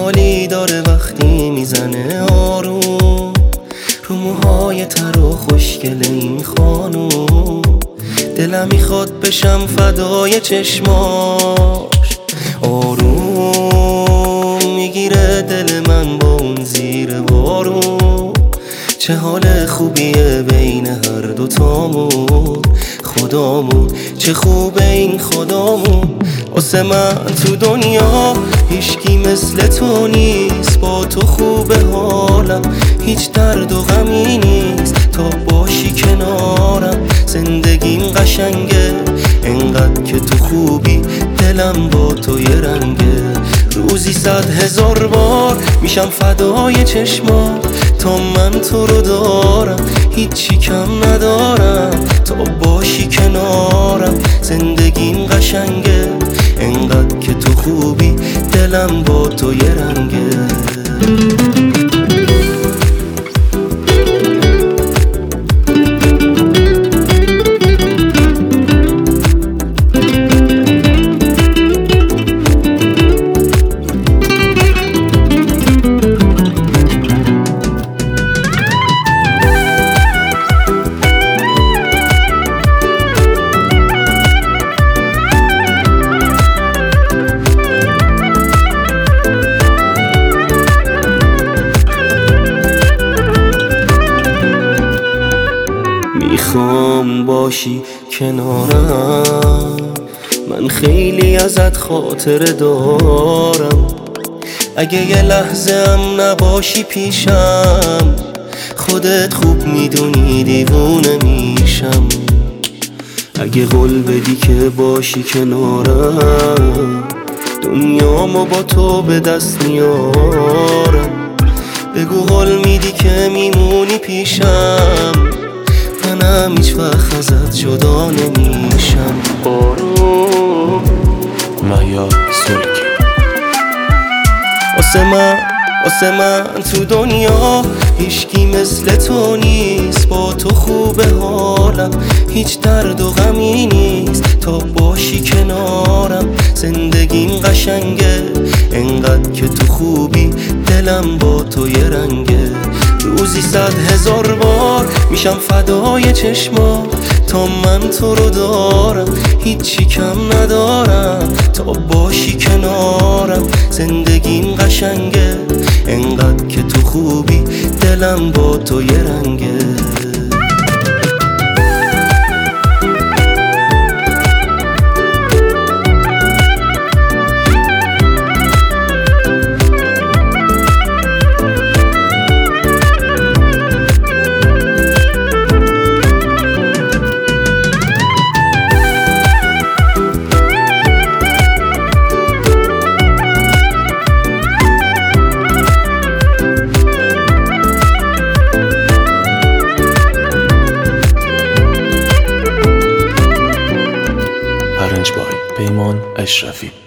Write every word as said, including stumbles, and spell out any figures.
حالی داره وقتی میزنه آروم رو موهای تر و خوشگل این خانوم. دلم میخواد بشم فدای چشماش، آروم میگیره دل من با اون زیر بارون. چه حال خوبیه بین هر دوتامون، خدامون چه خوبه این خدامون. واسه من تو دنیا هیچکی مثل تو نیست، با تو خوبه حالم هیچ درد و غمی نیست. تا باشی کنارم زندگیم قشنگه، انقدر که تو خوبی دلم با تو یه رنگه. روزی صد هزار بار میشم فدای چشمات، تا من تو رو دارم هیچی کم ندارم. تا باشی کنارم زندگیم قشنگه، انقدر که تو خوبی دلم با تو یه رنگه. میخوام باشی کنارم، من خیلی ازت خاطره دارم. اگه یه لحظه هم نباشی پیشم، خودت خوب میدونی دیوونه میشم. اگه قول بدی که باشی کنارم، دنیامو با تو به دست میارم. بگو قول میدی که میمونی پیشم، منم هیچ وقت ازت جدا نمیشم. آروم مهیار سلکی. واسه من واسه من تو دنیا هیچکی مثل تو نیست، با تو خوبه حالم هیچ درد و غمی نیست. تا باشی کنارم زندگیم قشنگه، انقدر که تو خوبی دلم با تو یه رنگه. روزی صد هزار بار میشم فدای چشمات، تا من تو رو دارم هیچی کم ندارم. تا باشی کنارم زندگیم قشنگه، انقدر که تو خوبی دلم با تو یه رنگه. پرنج بای پیمان اشرفی.